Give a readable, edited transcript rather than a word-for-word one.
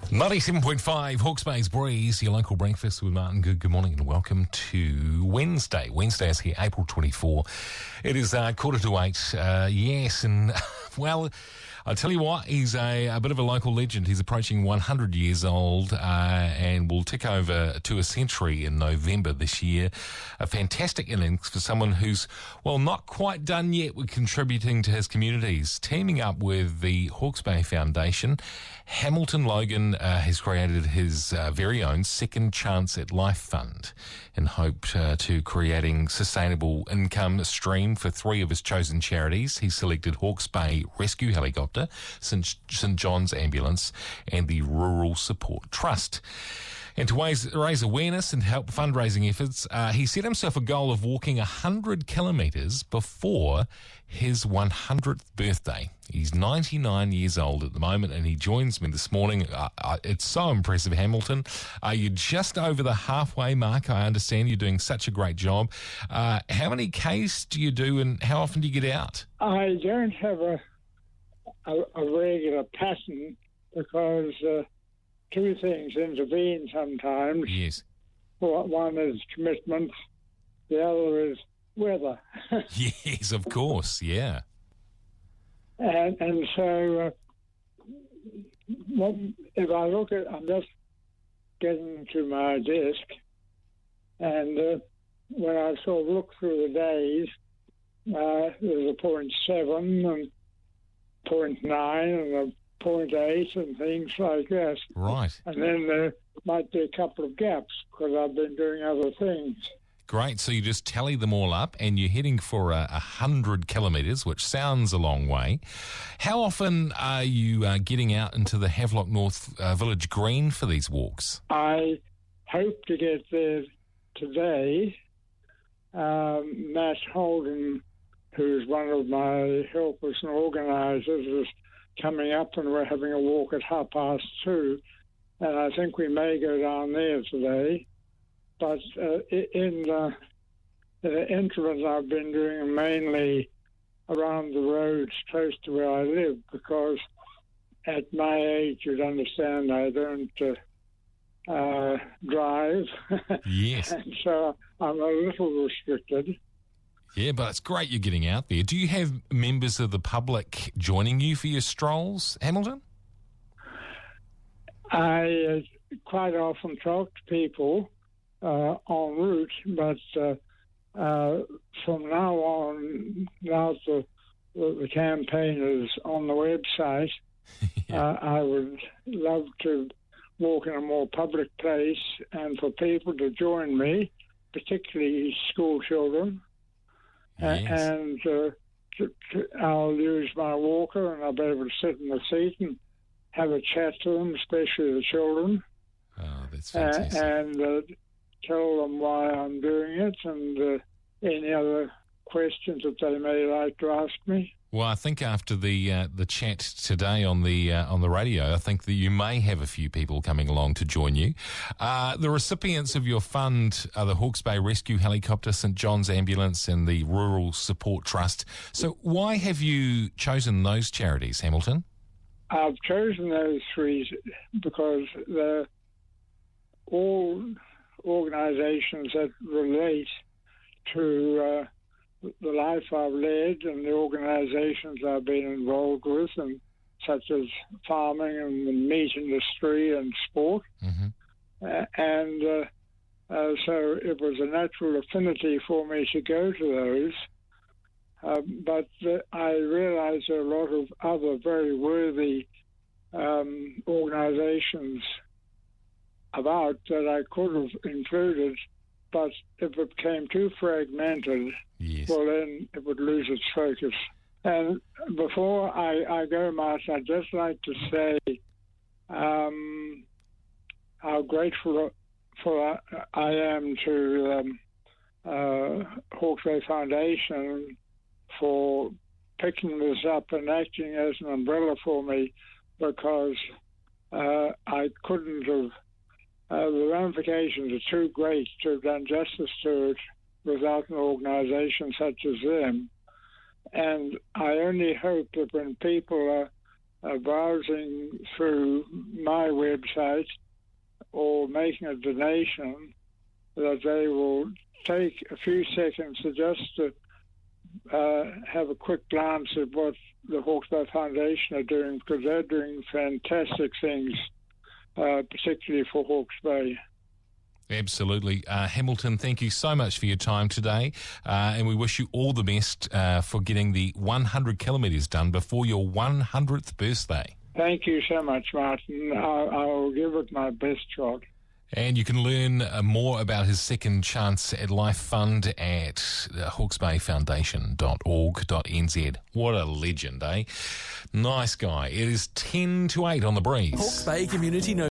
97.5 Hawke's Bay's Breeze, your local breakfast with Martin. Good morning and welcome to Wednesday. Wednesday is here, April 24. It is 7:45. Yes, and well, I'll tell you what, he's a bit of a local legend. He's approaching 100 years old and will tick over to a century in November this year. A fantastic innings for someone who's, well, not quite done yet with contributing to his communities. Teaming up with the Hawke's Bay Foundation, Hamilton Logan has created his very own Second Chance at Life Fund in hope to creating sustainable income stream for three of his chosen charities. He's selected Hawke's Bay Rescue Helicopter, St John's Ambulance and the Rural Support Trust. And to raise awareness and help fundraising efforts, he set himself a goal of walking 100 kilometres before his 100th birthday. He's 99 years old at the moment, and he joins me this morning. It's so impressive, Hamilton. You're just over the halfway mark. I understand you're doing such a great job. How many Ks do you do, and how often do you get out? I don't have a regular pattern because two things intervene sometimes. Yes. One is commitment, the other is weather. Yes, of course, yeah. And so if I look at, I'm just getting to my desk, and when I sort of look through the days, there's a 0.7 and 0.9 and a 0.8 and things like that. Right. And then there might be a couple of gaps because I've been doing other things. Great. So you just tally them all up and you're heading for 100 kilometres, which sounds a long way. How often are you getting out into the Havelock North Village Green for these walks? I hope to get there today. Matt Holden, who's one of my helpers and organisers, is coming up, and we're having a walk at 2:30, and I think we may go down there today. But in the interim, I've been doing mainly around the roads close to where I live, because at my age, you'd understand, I don't drive. Yes. And so I'm a little restricted. Yeah, but it's great you're getting out there. Do you have members of the public joining you for your strolls, Hamilton? I quite often talk to people en route, but from now on, now the campaign is on the website, Yeah. I would love to walk in a more public place and for people to join me, particularly school children. Yes. And I'll use my walker and I'll be able to sit in the seat and have a chat to them, especially the children. Oh, that's fantastic. And tell them why I'm doing it and any other questions that they may like to ask me. Well, I think after the chat today on the radio, I think that you may have a few people coming along to join you. The recipients of your fund are the Hawke's Bay Rescue Helicopter, St John's Ambulance and the Rural Support Trust. So why have you chosen those charities, Hamilton? I've chosen those three because they're all organisations that relate to the life I've led and the organisations I've been involved with, and such as farming and the meat industry and sport. Mm-hmm. So it was a natural affinity for me to go to those. But I realise there are a lot of other very worthy organisations about that I could have included, but if it became too fragmented, Yes. well, then it would lose its focus. And before I go, Martin, I'd just like to say how grateful I am to Hawke's Bay Foundation for picking this up and acting as an umbrella for me, because I couldn't have, the ramifications are too great to have done justice to it without an organisation such as them. And I only hope that when people are browsing through my website or making a donation, that they will take a few seconds to just have a quick glance at what the Hawke's Bay Foundation are doing, because they're doing fantastic things, particularly for Hawke's Bay. Absolutely. Hamilton, thank you so much for your time today, and we wish you all the best for getting the 100 kilometres done before your 100th birthday. Thank you so much, Martin. I'll give it my best shot. And you can learn more about his Second Chance at Life Fund at hawkesbayfoundation.org.nz. What a legend, eh? Nice guy. It is 10 to 8 on The Breeze. Hawke's Bay Community